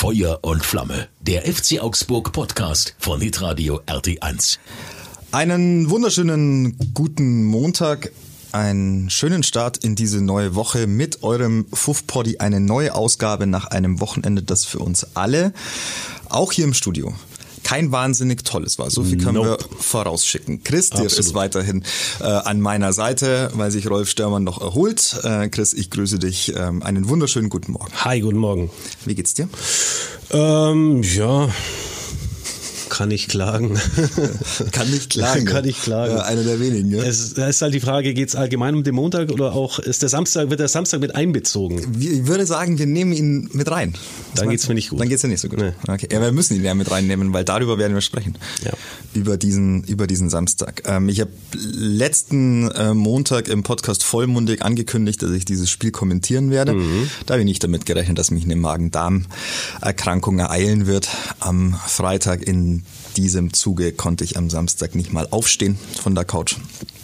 Feuer und Flamme. Der FC Augsburg Podcast von Hitradio RT1. Einen wunderschönen guten Montag, einen schönen Start in diese neue Woche mit eurem Fuff-Poddy. Eine neue Ausgabe nach einem Wochenende, das für uns alle, auch hier im Studio, kein wahnsinnig tolles war. So viel können wir vorausschicken. Chris, der ist weiterhin an meiner Seite, weil sich Rolf Störmann noch erholt. Chris, ich grüße dich. Einen wunderschönen guten Morgen. Hi, guten Morgen. Wie geht's dir? Ja, kann ich klagen. Kann nicht klagen. Kann ich klagen. Ja, einer der wenigen. Ja? Es ist halt die Frage, geht es allgemein um den Montag oder auch wird der Samstag mit einbezogen? Ich würde sagen, wir nehmen ihn mit rein. Dann geht's mir nicht gut. Dann geht's dir nicht so gut. Nee. Okay. Ja, wir müssen ihn ja mit reinnehmen, weil darüber werden wir sprechen. Ja. Über diesen Samstag. Ich habe letzten Montag im Podcast vollmundig angekündigt, dass ich dieses Spiel kommentieren werde. Da habe ich nicht damit gerechnet, dass mich eine Magen-Darm-Erkrankung ereilen wird. Am Freitag in diesem Zuge konnte ich am Samstag nicht mal aufstehen von der Couch.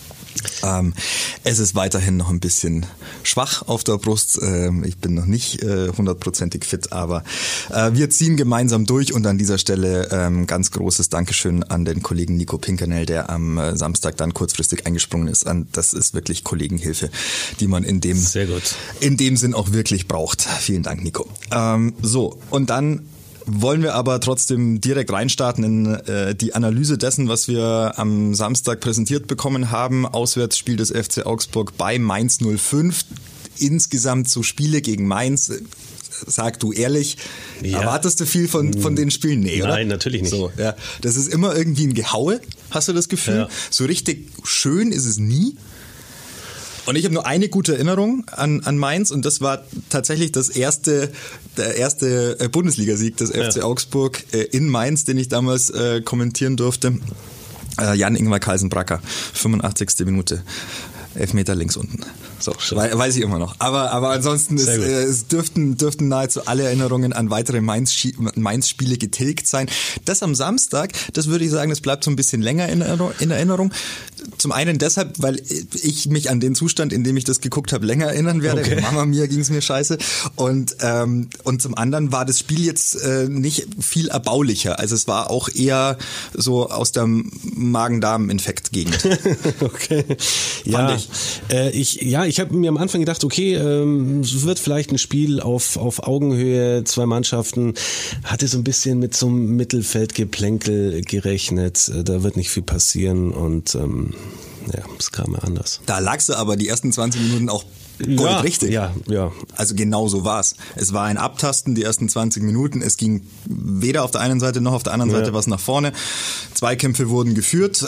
Es ist weiterhin noch ein bisschen schwach auf der Brust. Ich bin noch nicht 100%ig fit, aber wir ziehen gemeinsam durch und an dieser Stelle ganz großes Dankeschön an den Kollegen Nico Pinkernell, der am Samstag dann kurzfristig eingesprungen ist. Das ist wirklich Kollegenhilfe, die man in dem Sinn auch wirklich braucht. Vielen Dank, Nico. Und dann wollen wir aber trotzdem direkt reinstarten in die Analyse dessen, was wir am Samstag präsentiert bekommen haben. Auswärtsspiel des FC Augsburg bei Mainz 05. Insgesamt so Spiele gegen Mainz. Sag du ehrlich, erwartest du viel von den Spielen? Nee, oder? Nein, natürlich nicht. So, ja. Das ist immer irgendwie ein Gehaue, hast du das Gefühl? Ja. So richtig schön ist es nie. Und ich habe nur eine gute Erinnerung an Mainz und das war tatsächlich der erste Bundesligasieg des FC Augsburg in Mainz, den ich damals kommentieren durfte. Jan-Ingvar Carlsen-Bracker, 85. Minute. Elfmeter links unten. So, weiß ich immer noch. Aber ansonsten es dürften nahezu alle Erinnerungen an weitere Mainz-Spiele getilgt sein. Das am Samstag, das würde ich sagen, das bleibt so ein bisschen länger in Erinnerung. Zum einen deshalb, weil ich mich an den Zustand, in dem ich das geguckt habe, länger erinnern werde. Okay. Mama mia, ging's mir scheiße. Und zum anderen war das Spiel jetzt nicht viel erbaulicher. Also es war auch eher so aus der Magen-Darm-Infekt-Gegend. Okay. Ja, ich habe mir am Anfang gedacht, okay, es wird vielleicht ein Spiel auf Augenhöhe, zwei Mannschaften, hatte so ein bisschen mit so einem Mittelfeldgeplänkel gerechnet, da wird nicht viel passieren und es kam ja anders. Da lagst du aber die ersten 20 Minuten auch richtig. Ja. Also genau so war's. Es war ein Abtasten, die ersten 20 Minuten. Es ging weder auf der einen Seite noch auf der anderen Seite was nach vorne. Zweikämpfe wurden geführt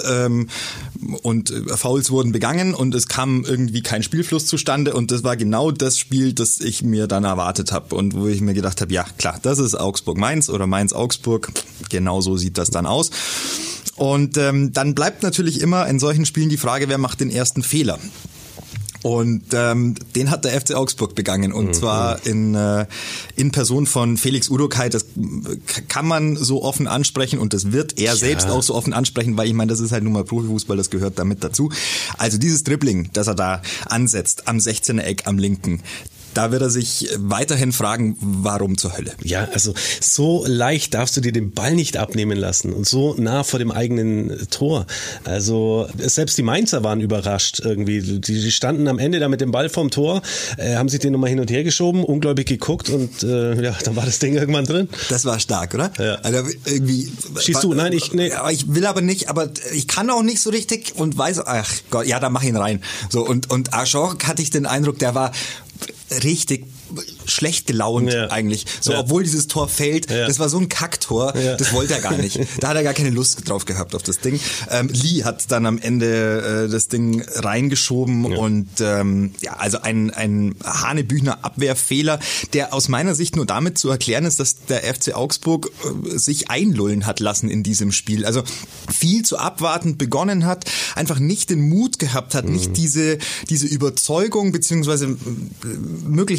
und Fouls wurden begangen und es kam irgendwie kein Spielfluss zustande und das war genau das Spiel, das ich mir dann erwartet habe und wo ich mir gedacht habe, ja klar, das ist Augsburg-Mainz oder Mainz-Augsburg. Genau so sieht das dann aus. Und dann bleibt natürlich immer in solchen Spielen die Frage, wer macht den ersten Fehler? Und den hat der FC Augsburg begangen und zwar in Person von Felix Udokai. Das kann man so offen ansprechen und das wird er selbst auch so offen ansprechen, weil ich meine, das ist halt nun mal Profifußball, das gehört damit dazu. Also dieses Dribbling, das er da ansetzt am 16er Eck am linken, da wird er sich weiterhin fragen, warum zur Hölle? Ja, also so leicht darfst du dir den Ball nicht abnehmen lassen und so nah vor dem eigenen Tor. Also selbst die Mainzer waren überrascht irgendwie. Die standen am Ende da mit dem Ball vorm Tor, haben sich den nochmal hin und her geschoben, ungläubig geguckt und dann war das Ding irgendwann drin. Das war stark, oder? Ja. Also irgendwie. Schießt du? Nein, nee. Aber ich will aber nicht, aber ich kann auch nicht so richtig und weiß, ach Gott, ja, da mach ihn rein. So und Ajorc hatte ich den Eindruck, der war richtig schlecht gelaunt eigentlich. So, obwohl dieses Tor fällt, das war so ein Kacktor, das wollte er gar nicht. Da hat er gar keine Lust drauf gehabt auf das Ding. Lee hat dann am Ende das Ding reingeschoben und also ein hanebüchner Abwehrfehler, der aus meiner Sicht nur damit zu erklären ist, dass der FC Augsburg sich einlullen hat lassen in diesem Spiel. Also viel zu abwartend begonnen hat, einfach nicht den Mut gehabt hat, nicht diese Überzeugung beziehungsweise möglicherweise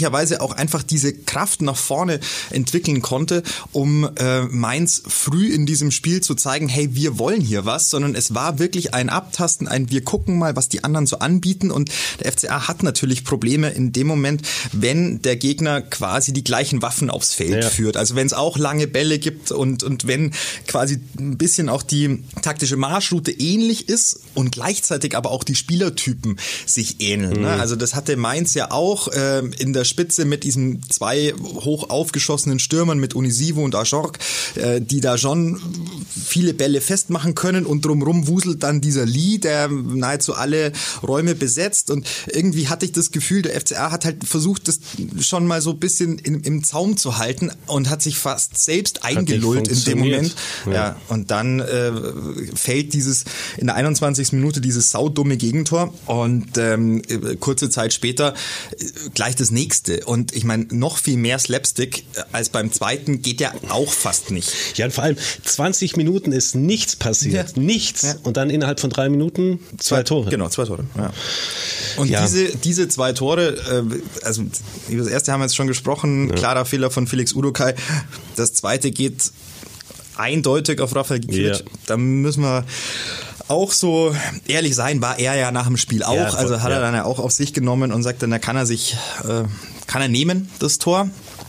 auch einfach diese Kraft nach vorne entwickeln konnte, um Mainz früh in diesem Spiel zu zeigen, hey, wir wollen hier was, sondern es war wirklich ein Abtasten, ein wir gucken mal, was die anderen so anbieten, und der FCA hat natürlich Probleme in dem Moment, wenn der Gegner quasi die gleichen Waffen aufs Feld führt. Also wenn es auch lange Bälle gibt und wenn quasi ein bisschen auch die taktische Marschroute ähnlich ist und gleichzeitig aber auch die Spielertypen sich ähneln. Ne? Also das hatte Mainz ja auch in der Spitze mit diesen zwei hoch aufgeschossenen Stürmern mit Onisivo und Ajorc, die da schon viele Bälle festmachen können, und drumherum wuselt dann dieser Lee, der nahezu alle Räume besetzt, und irgendwie hatte ich das Gefühl, der FCA hat halt versucht, das schon mal so ein bisschen im Zaum zu halten und hat sich fast selbst eingelullt in dem Moment. Ja, und dann fällt in der 21. Minute dieses saudumme Gegentor, und kurze Zeit später gleich das nächste. Und ich meine, noch viel mehr Slapstick als beim zweiten geht ja auch fast nicht. Ja, und vor allem 20 Minuten ist nichts passiert. Nichts. Ja. Und dann innerhalb von 3 Minuten 2 Tore. Genau, 2 Tore. Ja. Und diese 2 Tore, also über das erste haben wir jetzt schon gesprochen, klarer Fehler von Felix Udokai. Das zweite geht eindeutig auf Rafael Gikiewicz. Ja. Da müssen wir auch so ehrlich sein, war er ja nach dem Spiel auch. Ja, also hat er dann ja auch auf sich genommen und sagt dann, da kann er nehmen, das Tor.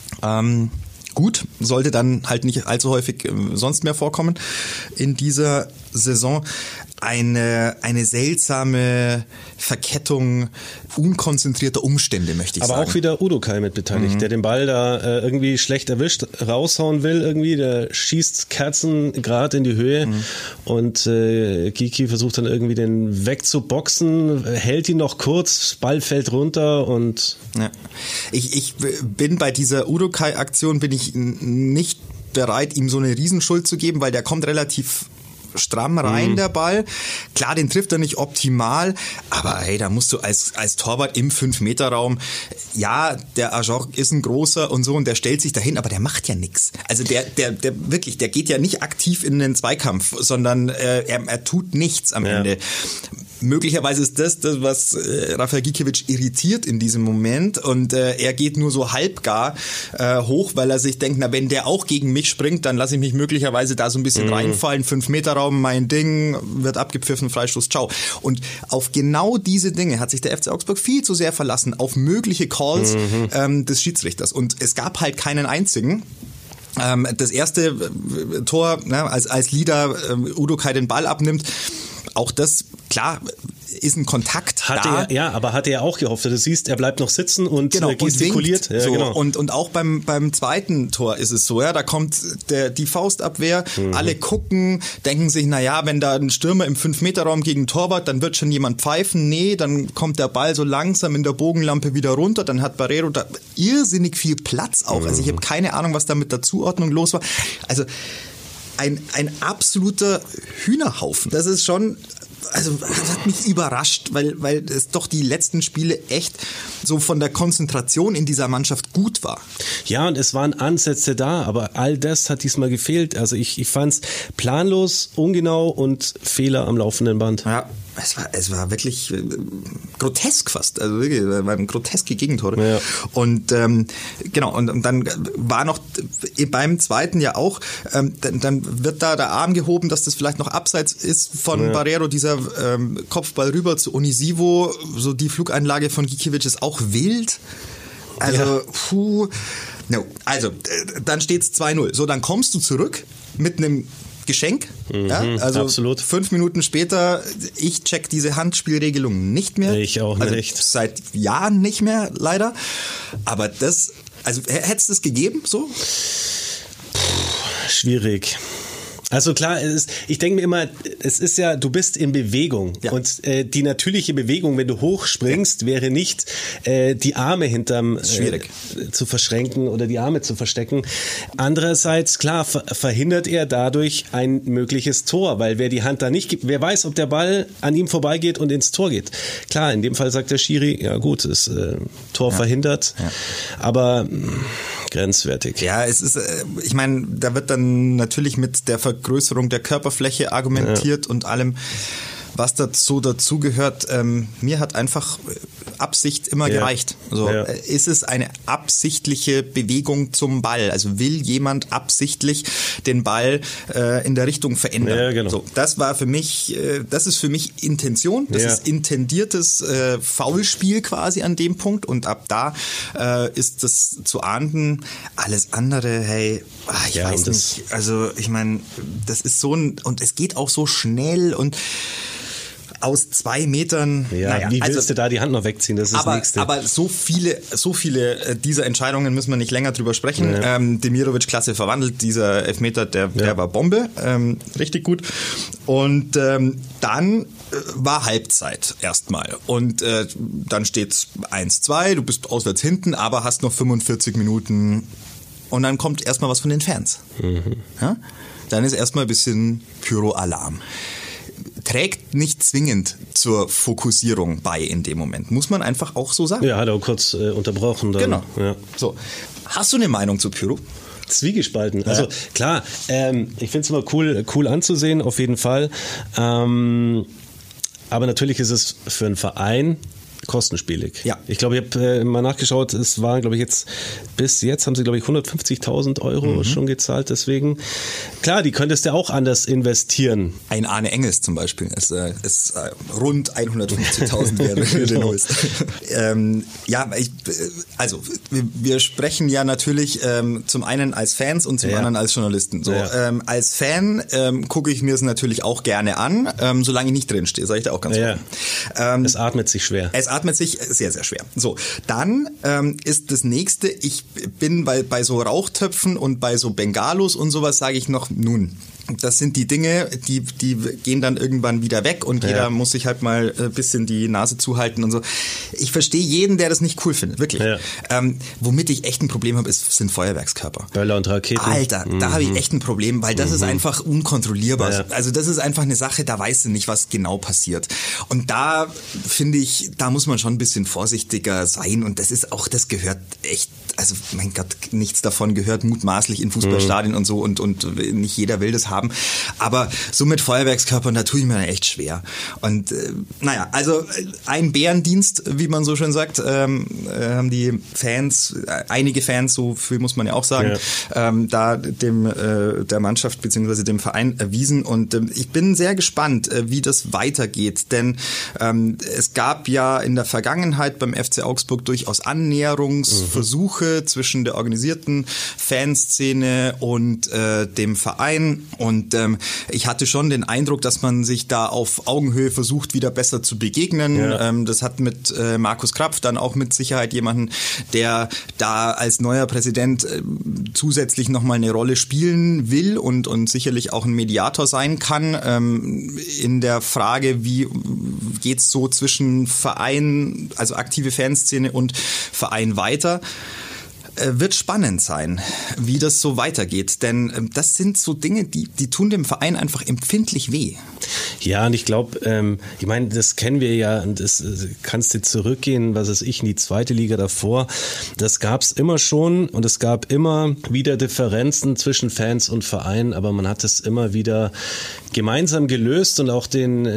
Gut, sollte dann halt nicht allzu häufig sonst mehr vorkommen in dieser Saison. Eine seltsame Verkettung unkonzentrierter Umstände, möchte ich sagen. Aber auch wieder Udokai mit beteiligt, der den Ball da irgendwie schlecht erwischt, raushauen will irgendwie, der schießt kerzengrad in die Höhe und Kiki versucht dann irgendwie den wegzuboxen, hält ihn noch kurz, Ball fällt runter und... Ja. Ich bin bei dieser Udokai-Aktion nicht bereit, ihm so eine Riesenschuld zu geben, weil der kommt relativ stramm rein, der Ball. Klar, den trifft er nicht optimal, aber hey, da musst du als Torwart im 5-Meter-Raum, ja, der Ajorc ist ein großer und so, und der stellt sich dahin, aber der macht ja nichts. Also der wirklich, der geht ja nicht aktiv in den Zweikampf, sondern er tut nichts am Ende. Möglicherweise ist das, was Rafael Gikiewicz irritiert in diesem Moment, und er geht nur so halbgar hoch, weil er sich denkt, na, wenn der auch gegen mich springt, dann lasse ich mich möglicherweise da so ein bisschen reinfallen, 5-Meter-Raum, mein Ding, wird abgepfiffen, Freistoß, ciao. Und auf genau diese Dinge hat sich der FC Augsburg viel zu sehr verlassen, auf mögliche Calls des Schiedsrichters, und es gab halt keinen einzigen. Das erste Tor, ne, als Lieder Udokai den Ball abnimmt, auch das, klar, ist ein Kontakt da. Aber hatte er auch gehofft. Du siehst, er bleibt noch sitzen und gestikuliert. Und, genau. Und auch beim zweiten Tor ist es so, ja, da kommt die Faustabwehr, alle gucken, denken sich, naja, wenn da ein Stürmer im 5-Meter-Raum gegen Torwart, dann wird schon jemand pfeifen. Nee, dann kommt der Ball so langsam in der Bogenlampe wieder runter, dann hat Barreiro da irrsinnig viel Platz auch. Also ich habe keine Ahnung, was da mit der Zuordnung los war. Also ein absoluter Hühnerhaufen. Das ist schon, also das hat mich überrascht, weil es doch die letzten Spiele echt so von der Konzentration in dieser Mannschaft gut war. Ja, und es waren Ansätze da, aber all das hat diesmal gefehlt. Also ich fand's planlos, ungenau und Fehler am laufenden Band. Ja. Es war wirklich grotesk fast, also wirklich, es waren groteske Gegentore. Ja. Und genau, und dann war noch beim zweiten ja auch, dann wird da der Arm gehoben, dass das vielleicht noch abseits ist von Barreiro, dieser Kopfball rüber zu Onisivo, so die Flugeinlage von Gikiewicz ist auch wild. Also, Also, dann steht's 2-0. So, dann kommst du zurück mit einem Geschenk, also absolut. 5 Minuten später, ich check diese Handspielregelung nicht mehr. Ich auch nicht. Seit Jahren nicht mehr, leider. Aber das, also hätte es das gegeben, so? Schwierig. Also klar, ich denke mir immer, es ist ja, du bist in Bewegung und die natürliche Bewegung, wenn du hochspringst, wäre nicht die Arme hinterm zu verschränken oder die Arme zu verstecken. Andererseits, klar, verhindert er dadurch ein mögliches Tor, weil wer die Hand da nicht gibt, wer weiß, ob der Ball an ihm vorbeigeht und ins Tor geht. Klar, in dem Fall sagt der Schiri, ja gut, ist Tor verhindert, aber grenzwertig. Ja, es ist, ich meine, da wird dann natürlich mit der Vergrößerung der Körperfläche argumentiert und allem, was dazu gehört. Mir hat einfach Absicht immer gereicht. Also ist es eine absichtliche Bewegung zum Ball? Also will jemand absichtlich den Ball in der Richtung verändern? Ja, genau. So, das ist für mich Intention, das ist intendiertes Foulspiel quasi an dem Punkt und ab da ist das zu ahnden. Alles andere, hey, ich weiß nicht. Also ich meine, das ist so und es geht auch so schnell und aus 2 Metern. Ja, wie willst du da die Hand noch wegziehen? Das ist das Nächste. Aber so viele dieser Entscheidungen müssen wir nicht länger drüber sprechen. Ja. Demirovic klasse verwandelt. Dieser Elfmeter, der war Bombe. Richtig gut. Und dann war Halbzeit erstmal. Und dann steht's 1-2. Du bist auswärts hinten, aber hast noch 45 Minuten. Und dann kommt erstmal was von den Fans. Ja? Dann ist erstmal ein bisschen Pyro-Alarm. Trägt nicht zwingend zur Fokussierung bei in dem Moment. Muss man einfach auch so sagen. Ja, hat er auch kurz unterbrochen. Dann. Genau. Ja. So. Hast du eine Meinung zu Pyro? Zwiegespalten. Ja. Also klar, ich finde es immer cool anzusehen, auf jeden Fall. Aber natürlich ist es für einen Verein kostenspielig. Ja. Ich glaube, ich habe mal nachgeschaut, es waren, glaube ich, bis jetzt haben sie, glaube ich, 150.000 Euro schon gezahlt. Deswegen, klar, die könntest du auch anders investieren. Ein Arne Engels zum Beispiel ist rund 150.000 wert, wenn du den holst. Wir sprechen ja natürlich zum einen als Fans und zum anderen als Journalisten. So, als Fan gucke ich mir es natürlich auch gerne an, solange ich nicht drin stehe, sage ich da auch ganz offen. Es atmet sich schwer. Es atmet sich sehr, sehr schwer. So, dann ist das nächste, ich bin bei so Rauchtöpfen und bei so Bengalos und sowas sage ich noch, nun, das sind die Dinge, die gehen dann irgendwann wieder weg und jeder muss sich halt mal ein bisschen die Nase zuhalten und so. Ich verstehe jeden, der das nicht cool findet, wirklich. Ja. Womit ich echt ein Problem habe, sind Feuerwerkskörper. Böller und Raketen. Alter, da habe ich echt ein Problem, weil das ist einfach unkontrollierbar. Ja. Also das ist einfach eine Sache, da weißt du nicht, was genau passiert. Und da finde ich, da muss man schon ein bisschen vorsichtiger sein und das gehört echt, also mein Gott, nichts davon gehört mutmaßlich in Fußballstadien und so und nicht jeder will das haben. Aber so mit Feuerwerkskörpern, da tue ich mir echt schwer. Und also ein Bärendienst, wie man so schön sagt, haben die Fans, einige Fans, so viel muss man ja auch sagen, da der Mannschaft bzw. dem Verein erwiesen. Und ich bin sehr gespannt, wie das weitergeht. Denn es gab ja in der Vergangenheit beim FC Augsburg durchaus Annäherungsversuche zwischen der organisierten Fanszene und dem Verein. Und ich hatte schon den Eindruck, dass man sich da auf Augenhöhe versucht, wieder besser zu begegnen. Ja. Das hat mit Markus Krapf dann auch mit Sicherheit jemanden, der da als neuer Präsident zusätzlich nochmal eine Rolle spielen will und sicherlich auch ein Mediator sein kann in der Frage, wie geht's so zwischen Verein, also aktive Fanszene und Verein weiter. Wird spannend sein, wie das so weitergeht, denn das sind so Dinge, die tun dem Verein einfach empfindlich weh. Ja, und ich glaube, ich meine, das kennen wir ja, und das kannst du zurückgehen, was weiß ich, in die zweite Liga davor, das gab's immer schon und es gab immer wieder Differenzen zwischen Fans und Verein, aber man hat es immer wieder gemeinsam gelöst und auch der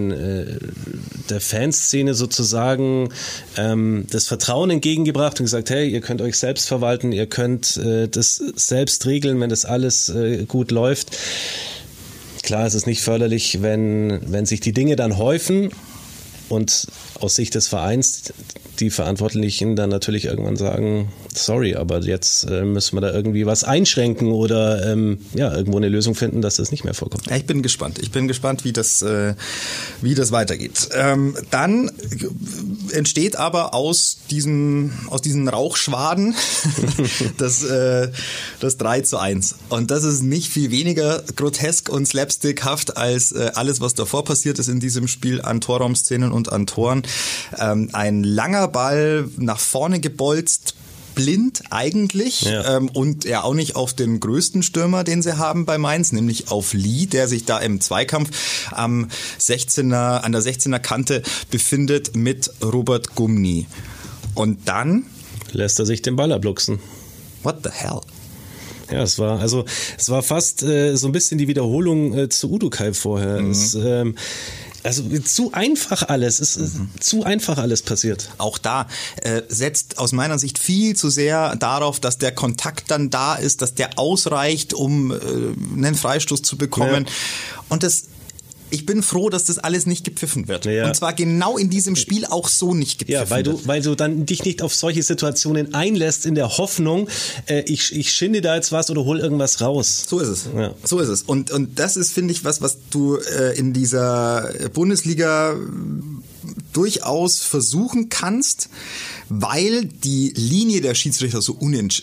Fanszene sozusagen das Vertrauen entgegengebracht und gesagt, hey, ihr könnt euch selbst verwalten, ihr könnt das selbst regeln, wenn das alles gut läuft. Klar, es ist nicht förderlich, wenn sich die Dinge dann häufen und aus Sicht des Vereins die Verantwortlichen dann natürlich irgendwann sagen, sorry, aber jetzt müssen wir da irgendwie was einschränken oder irgendwo eine Lösung finden, dass das nicht mehr vorkommt. Ja, ich bin gespannt, wie das weitergeht. Dann entsteht aber aus diesen Rauchschwaden das 3:1. Und das ist nicht viel weniger grotesk und slapstickhaft als alles, was davor passiert ist in diesem Spiel an Torraumszenen und an Toren. Ein langer Ball nach vorne gebolzt, blind eigentlich und ja auch nicht auf den größten Stürmer, den sie haben bei Mainz, nämlich auf Lee, der sich da im Zweikampf an der 16er Kante befindet mit Robert Gumny. Und dann lässt er sich den Ball abluchsen. What the hell? Ja, es war fast so ein bisschen die Wiederholung zu Udukai vorher. Also zu einfach alles. Es ist zu einfach alles passiert. Auch da setzt aus meiner Sicht viel zu sehr darauf, dass der Kontakt dann da ist, dass der ausreicht, um einen Freistoß zu bekommen. Ja. Und ich bin froh, dass das alles nicht gepfiffen wird. Ja. Und zwar genau in diesem Spiel auch so nicht gepfiffen wird. Weil du dann dich nicht auf solche Situationen einlässt in der Hoffnung, ich schinde da jetzt was oder hol irgendwas raus. So ist es. Ja. So ist es. Und das ist, finde ich, was du in dieser Bundesliga durchaus versuchen kannst, weil die Linie der Schiedsrichter so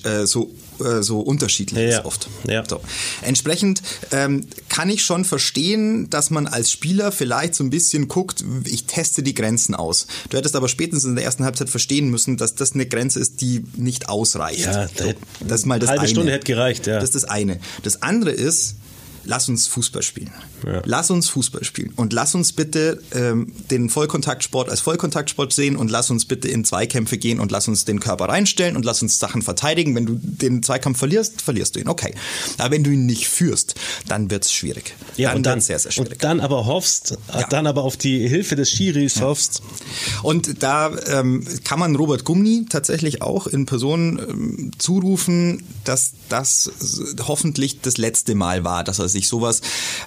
unterschiedlich ist oft. Ja. So. Entsprechend kann ich schon verstehen, dass man als Spieler vielleicht so ein bisschen guckt, ich teste die Grenzen aus. Du hättest aber spätestens in der ersten Halbzeit verstehen müssen, dass das eine Grenze ist, die nicht ausreicht. Ja, so, das ist mal das eine. Halbe eine. Stunde hätte gereicht, ja. Das ist das eine. Das andere ist, lass uns Fußball spielen. Ja. Lass uns Fußball spielen. Und lass uns bitte den Vollkontaktsport als Vollkontaktsport sehen und lass uns bitte in Zweikämpfe gehen und lass uns den Körper reinstellen und lass uns Sachen verteidigen. Wenn du den Zweikampf verlierst du ihn. Okay. Aber wenn du ihn nicht führst, dann wird's schwierig. Ja, dann und dann sehr, sehr schwierig. Und dann aber hoffst, dann aber auf die Hilfe des Schiris hoffst. Und da kann man Robert Gumni tatsächlich auch in Person zurufen, dass das hoffentlich das letzte Mal war, dass er sich sowas,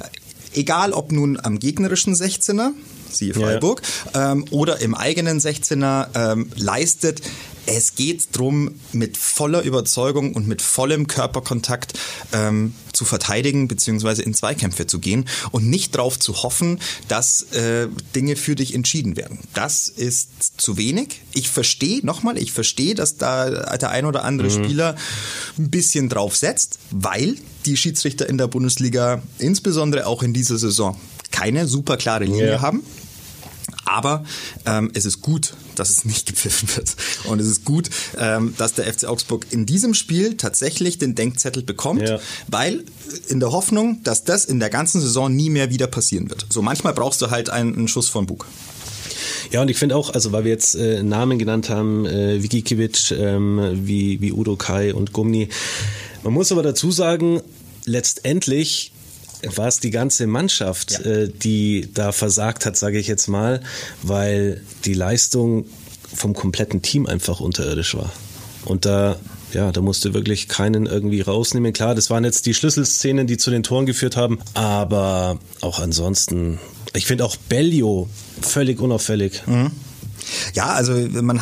egal ob nun am gegnerischen 16er, siehe Freiburg, oder im eigenen 16er leistet. Es geht darum, mit voller Überzeugung und mit vollem Körperkontakt zu verteidigen bzw. in Zweikämpfe zu gehen und nicht darauf zu hoffen, dass Dinge für dich entschieden werden. Das ist zu wenig. Ich verstehe, dass da der ein oder andere Spieler ein bisschen drauf setzt, weil die Schiedsrichter in der Bundesliga, insbesondere auch in dieser Saison, keine super klare Linie haben. Aber es ist gut, dass es nicht gepfiffen wird. Und es ist gut, dass der FC Augsburg in diesem Spiel tatsächlich den Denkzettel bekommt, weil in der Hoffnung, dass das in der ganzen Saison nie mehr wieder passieren wird. So manchmal brauchst du halt einen Schuss vom Bug. Ja, und ich finde auch, also weil wir jetzt Namen genannt haben, Vigikiewicz, wie Udo Kai und Gumni. Man muss aber dazu sagen, letztendlich war es die ganze Mannschaft, die da versagt hat, sage ich jetzt mal, weil die Leistung vom kompletten Team einfach unterirdisch war. Und da musste wirklich keinen irgendwie rausnehmen. Klar, das waren jetzt die Schlüsselszenen, die zu den Toren geführt haben, aber auch ansonsten, ich finde auch Bellio völlig unauffällig. Mhm. Ja, also man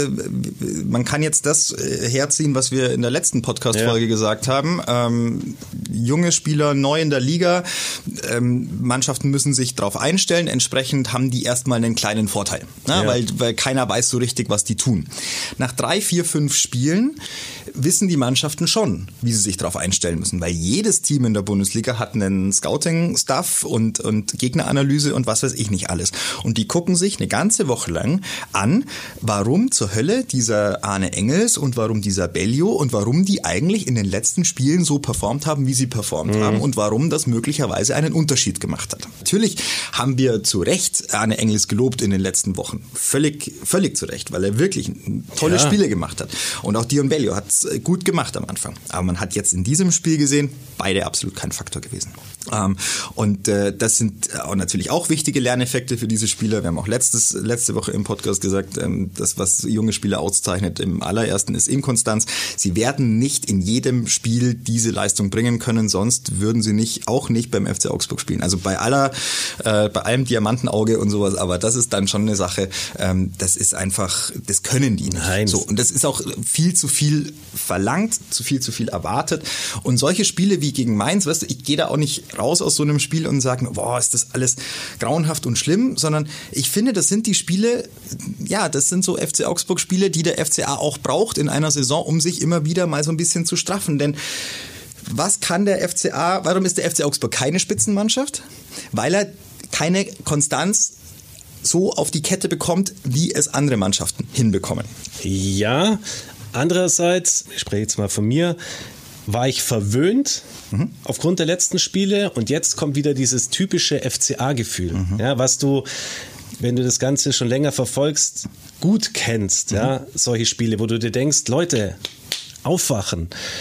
kann jetzt das herziehen, was wir in der letzten Podcast-Folge gesagt haben. Junge Spieler neu in der Liga, Mannschaften müssen sich darauf einstellen, entsprechend haben die erstmal einen kleinen Vorteil, weil keiner weiß so richtig, was die tun. Nach 3, 4, 5 Spielen wissen die Mannschaften schon, wie sie sich darauf einstellen müssen, weil jedes Team in der Bundesliga hat einen Scouting-Stuff und Gegneranalyse und was weiß ich nicht alles. Und die gucken sich eine ganze Woche lang an, warum zur Hölle dieser Arne Engels und warum dieser Bellio und warum die eigentlich in den letzten Spielen so performt haben, wie sie performt haben und warum das möglicherweise einen Unterschied gemacht hat. Natürlich haben wir zu Recht Arne Engels gelobt in den letzten Wochen. Völlig zu Recht, weil er wirklich tolle Spiele gemacht hat. Und auch Dion Bellio hat es gut gemacht am Anfang. Aber man hat jetzt in diesem Spiel gesehen, beide absolut kein Faktor gewesen. Und das sind auch natürlich auch wichtige Lerneffekte für diese Spieler. Wir haben auch letzte Woche im Podcast gesagt, das, was junge Spieler auszeichnet im allerersten, ist Inkonstanz. Sie werden nicht in jedem Spiel diese Leistung bringen können, sonst würden sie auch nicht beim FC Augsburg spielen. Also bei allem Diamantenauge und sowas, aber das ist dann schon eine Sache, das ist einfach, das können die nicht. Nein. So, und das ist auch viel zu viel verlangt, zu viel erwartet. Und solche Spiele wie gegen Mainz, weißt du, ich gehe da auch nicht raus aus so einem Spiel und sage, boah, ist das alles grauenhaft und schlimm, sondern ich finde, das sind die Spiele, das sind so FC Augsburg-Spiele, die der FCA auch braucht in einer Saison, um sich immer wieder mal so ein bisschen zu straffen. Denn was kann der FCA, warum ist der FC Augsburg keine Spitzenmannschaft? Weil er keine Konstanz so auf die Kette bekommt, wie es andere Mannschaften hinbekommen. Ja, andererseits, ich spreche jetzt mal von mir, war ich verwöhnt aufgrund der letzten Spiele und jetzt kommt wieder dieses typische FCA-Gefühl, was du, wenn du das Ganze schon länger verfolgst, gut kennst, solche Spiele, wo du dir denkst, Leute, aufwachen.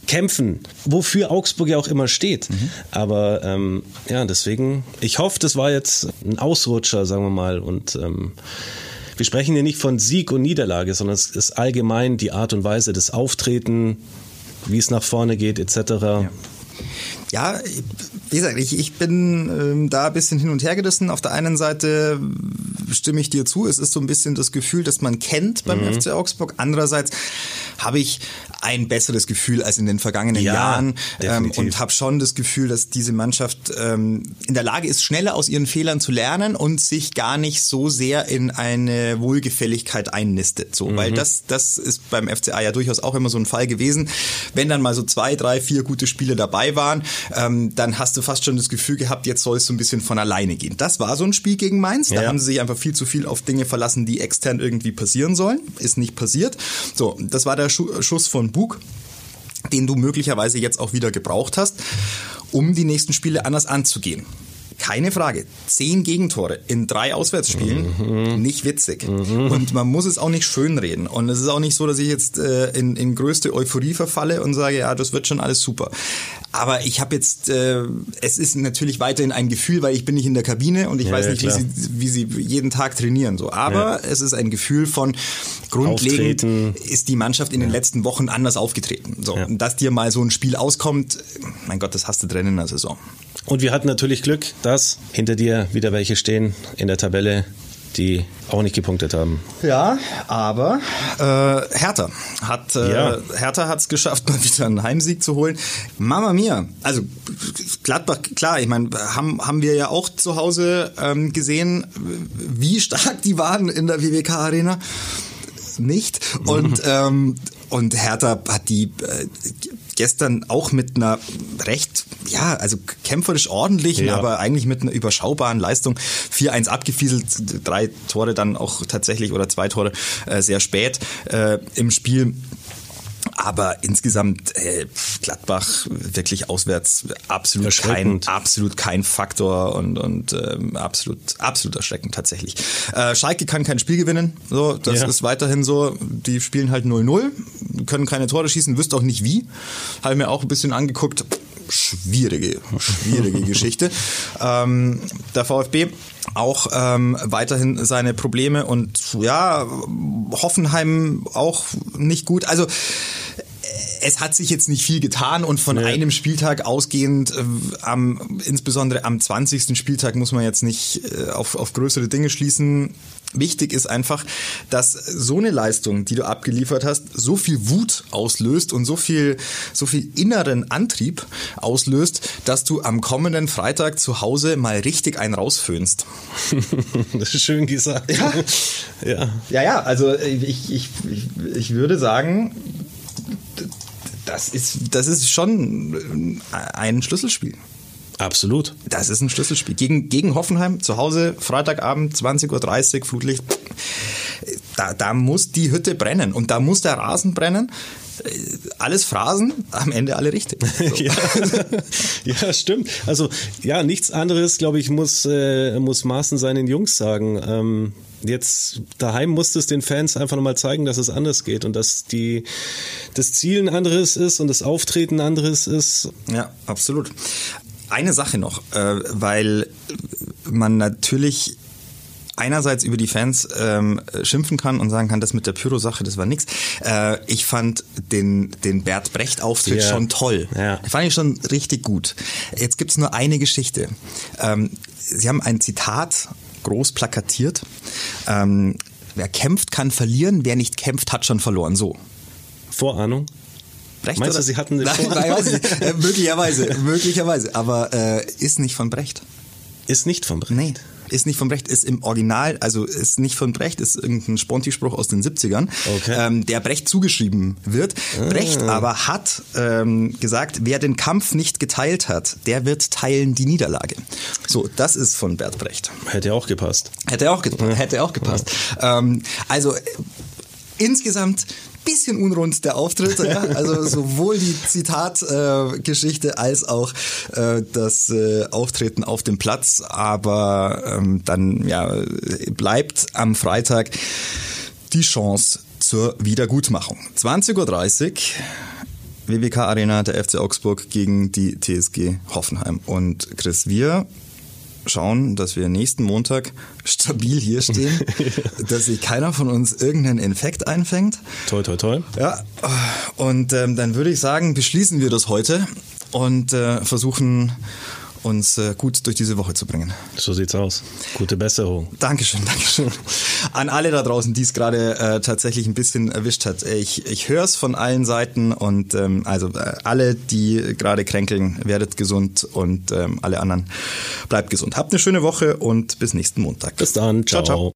kämpfen, wofür Augsburg ja auch immer steht. Aber deswegen, ich hoffe, das war jetzt ein Ausrutscher, sagen wir mal, und wir sprechen hier nicht von Sieg und Niederlage, sondern es ist allgemein die Art und Weise des Auftreten, wie es nach vorne geht, etc. Ja, wie gesagt, ich bin da ein bisschen hin und her gerissen. Auf der einen Seite stimme ich dir zu, es ist so ein bisschen das Gefühl, das man kennt beim FC Augsburg. Andererseits habe ich ein besseres Gefühl als in den vergangenen Jahren und habe schon das Gefühl, dass diese Mannschaft in der Lage ist, schneller aus ihren Fehlern zu lernen und sich gar nicht so sehr in eine Wohlgefälligkeit einnistet. So, weil das ist beim FCA ja durchaus auch immer so ein Fall gewesen. Wenn dann mal so 2, 3, 4 gute Spiele dabei waren, dann hast du fast schon das Gefühl gehabt, jetzt soll es so ein bisschen von alleine gehen. Das war so ein Spiel gegen Mainz. Da haben sie sich einfach viel zu viel auf Dinge verlassen, die extern irgendwie passieren sollen. Ist nicht passiert. So, das war der Schuss von Bug, den du möglicherweise jetzt auch wieder gebraucht hast, um die nächsten Spiele anders anzugehen. Keine Frage. 10 Gegentore in 3 Auswärtsspielen, nicht witzig. Und man muss es auch nicht schönreden. Und es ist auch nicht so, dass ich jetzt in größte Euphorie verfalle und sage, ja, das wird schon alles super. Aber ich habe jetzt, es ist natürlich weiterhin ein Gefühl, weil ich bin nicht in der Kabine und ich weiß nicht, wie sie jeden Tag trainieren. So. Aber es ist ein Gefühl von, grundlegend ist die Mannschaft in den letzten Wochen anders aufgetreten. So. Und dass dir mal so ein Spiel auskommt, mein Gott, das hast du drin in der Saison. Und wir hatten natürlich Glück, dass hinter dir wieder welche stehen in der Tabelle, die auch nicht gepunktet haben. Ja, aber Hertha hat es geschafft, mal wieder einen Heimsieg zu holen. Mamma mia, also Gladbach, klar, ich meine, haben wir ja auch zu Hause gesehen, wie stark die waren in der WWK Arena. Nicht. Und Hertha hat die gestern auch mit einer recht, also kämpferisch ordentlichen, aber eigentlich mit einer überschaubaren Leistung 4-1 abgefieselt. 3 Tore dann auch tatsächlich oder 2 Tore sehr spät im Spiel. Aber insgesamt Gladbach wirklich auswärts absolut kein Faktor und absolut erschreckend tatsächlich. Schalke kann kein Spiel gewinnen, so, das ist weiterhin so. Die spielen halt 0-0, können keine Tore schießen, wüsste auch nicht wie. Habe mir auch ein bisschen angeguckt. Schwierige Geschichte. Der VfB auch weiterhin seine Probleme und Hoffenheim auch nicht gut. Also es hat sich jetzt nicht viel getan und von einem Spieltag ausgehend, insbesondere am 20. Spieltag muss man jetzt nicht auf größere Dinge schließen. Wichtig ist einfach, dass so eine Leistung, die du abgeliefert hast, so viel Wut auslöst und so viel inneren Antrieb auslöst, dass du am kommenden Freitag zu Hause mal richtig einen rausföhnst. Das ist schön gesagt. Ja, also ich würde sagen, das ist schon ein Schlüsselspiel. Absolut. Das ist ein Schlüsselspiel. Gegen Hoffenheim, zu Hause, Freitagabend, 20.30 Uhr, Flutlicht. Da muss die Hütte brennen und da muss der Rasen brennen. Alles Phrasen, am Ende alle richtig. So. Ja, stimmt. Also, nichts anderes, glaube ich, muss Maaßen seinen Jungs sagen. Jetzt daheim musst du es den Fans einfach nochmal zeigen, dass es anders geht und dass das Ziel ein anderes ist und das Auftreten ein anderes ist. Ja, absolut. Eine Sache noch, weil man natürlich einerseits über die Fans schimpfen kann und sagen kann, das mit der Pyro-Sache, das war nix. Ich fand den Bert Brecht-Auftritt schon toll. Ja. Fand ich schon richtig gut. Jetzt gibt's nur eine Geschichte. Sie haben ein Zitat groß plakatiert. Wer kämpft, kann verlieren. Wer nicht kämpft, hat schon verloren. So. Vorahnung? Brecht, meinst du, Sie hatten den Vorahnung? Nein, möglicherweise. Aber ist nicht von Brecht. Ist nicht von Brecht? Nee. Ist nicht von Brecht, ist im Original, also ist nicht von Brecht, ist irgendein Sponti-Spruch aus den 70ern, der Brecht zugeschrieben wird. Brecht aber hat gesagt, wer den Kampf nicht geteilt hat, der wird teilen die Niederlage. So, das ist von Bert Brecht. Hätte auch gepasst. Hätte auch gepasst. Also insgesamt bisschen unrund der Auftritt, ja? Also sowohl die Zitatgeschichte als auch das Auftreten auf dem Platz, aber dann bleibt am Freitag die Chance zur Wiedergutmachung. 20.30 Uhr WBK Arena, der FC Augsburg gegen die TSG Hoffenheim. Und Chris, wir schauen, dass wir nächsten Montag stabil hier stehen, dass sich keiner von uns irgendeinen Infekt einfängt. Toi, toi, toi. Ja, und dann würde ich sagen, beschließen wir das heute und versuchen uns gut durch diese Woche zu bringen. So sieht's aus. Gute Besserung. Dankeschön. An alle da draußen, die es gerade tatsächlich ein bisschen erwischt hat. Ich höre es von allen Seiten und alle, die gerade kränkeln, werdet gesund und alle anderen bleibt gesund. Habt eine schöne Woche und bis nächsten Montag. Bis dann. Ciao.